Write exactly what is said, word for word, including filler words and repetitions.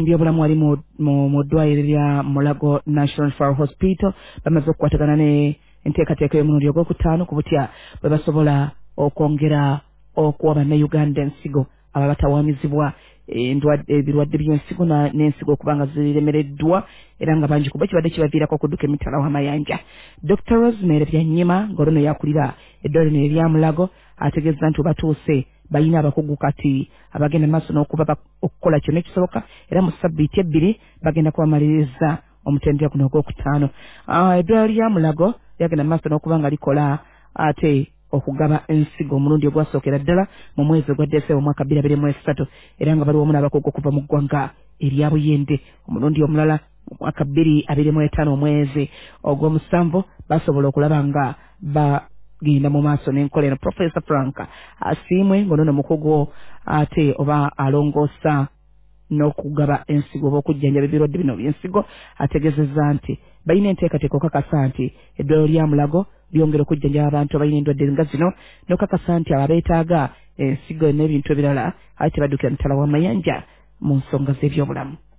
byobulamu wali mu mu ddwaliro lya Mulago National Referral Hospital bamaze okukwatagana ne enteekateeka y'omulundi ogwokutaano ku butya bwe basobola okwongera okuwa bannayuganda ensigo aba batawaanyizibwa ebirwadde by'ensigo n'ensigo okubanga ziremereddwa era nga bangi kuba kibadde kibaviirako okudduka emitala w'amayanja. Doctor Rosemary Byanyima ng'olwono yakulira eddwaliro erya Mulago ategeeza nti batuuse bayina abakugu kati abagenda maaso n'okuba okukola kyonna ekisoboka era mu ssabbiiti ebbiri bagenda kubamaliriza omutendera guno ogwokutaano. Eddwaliro lya Mulago lyagenda maaso n'okuba nga likola ate okugaba ensigo omulundi ogwasookera ddala mu mwezi ogwa Desemba omwaka bbiri abiri mu esatu era nga bali wamu n'abakugu okuva mu ggwanga erya Buyende. Omulundi omulala mu mwaka bbiri abiri mu etaano omwezi ogw'omusanvu basobola okulaba nga bagenda mu maaso n'enkola eno. Professor Frank Asiimwe ng'ono mukugu ate oba alongoosa n'okugaba ensigo oba okujjanjaba ebirwadde bino by'ensigo ategeezezza nti balina enteekateeka okukakasa nti eddwaliro lya Mulago lyongera okujjanjaba abantu abalina endwadde nga zino n'okukakasa nti abeetaaga ensigo n'ebintu ebirala ate baddukira mitala w'amayanja mu nsonga z'ebyobulamu.